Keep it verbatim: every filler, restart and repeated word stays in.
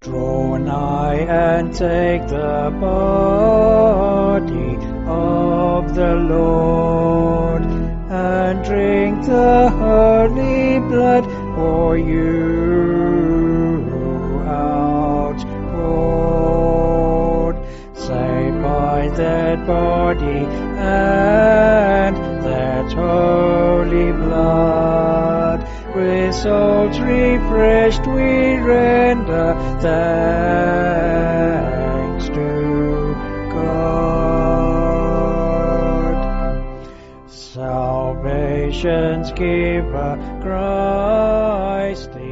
Draw nigh and take the body of the Lord, and drink the holy blood for you outpoured. Saved by that body and that holy blood, with souls refreshed we render thanks to God. Salvation's giver, Christ the